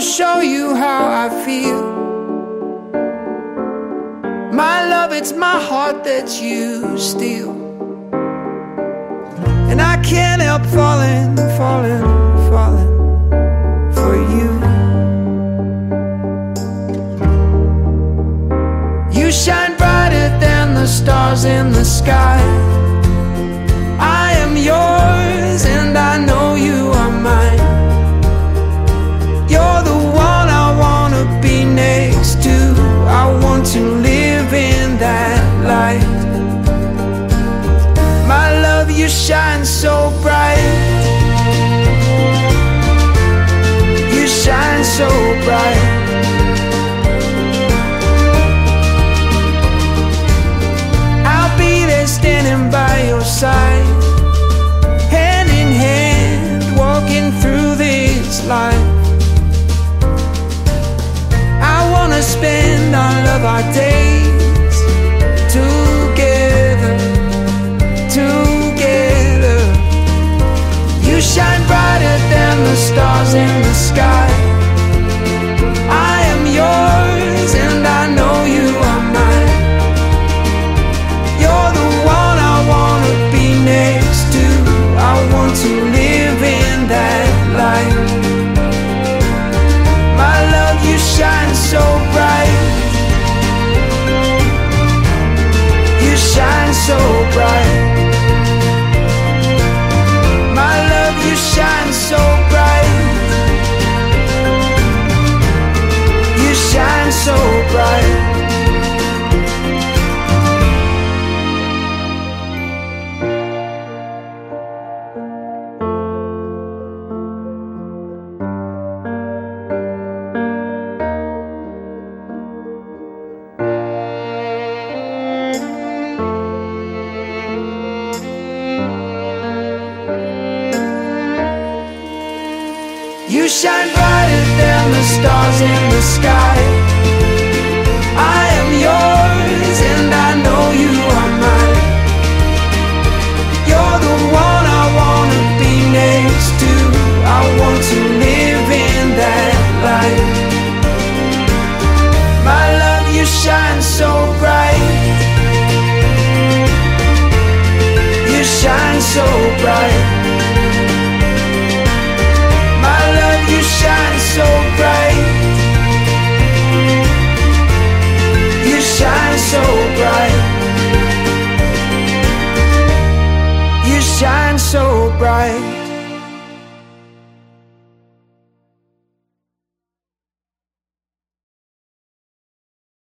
show you how I feel. My love, it's my heart that you steal, and I can't help falling, falling, falling for you. You shine brighter than the stars in the sky. I am yours and I know you are mine. You're the one I wanna be next to. I want to live in that light. My love, you shine so bright. You shine so bright. I'll be there standing by your side, hand in hand, walking through this life. Spend all of our days together, together. You shine brighter than the stars in the sky. I am yours and I know you are mine. You're the one I wanna be next to. I want to live in that light. My love, you shine so bright. You shine so bright. My love, you shine so bright. You shine so bright. You shine brighter than the stars in the sky. I am yours and I know you are mine. You're the one I wanna be next to. I want to live in that light. My love, you shine so bright. You shine so bright. You shine so bright. You shine so bright. You shine so bright.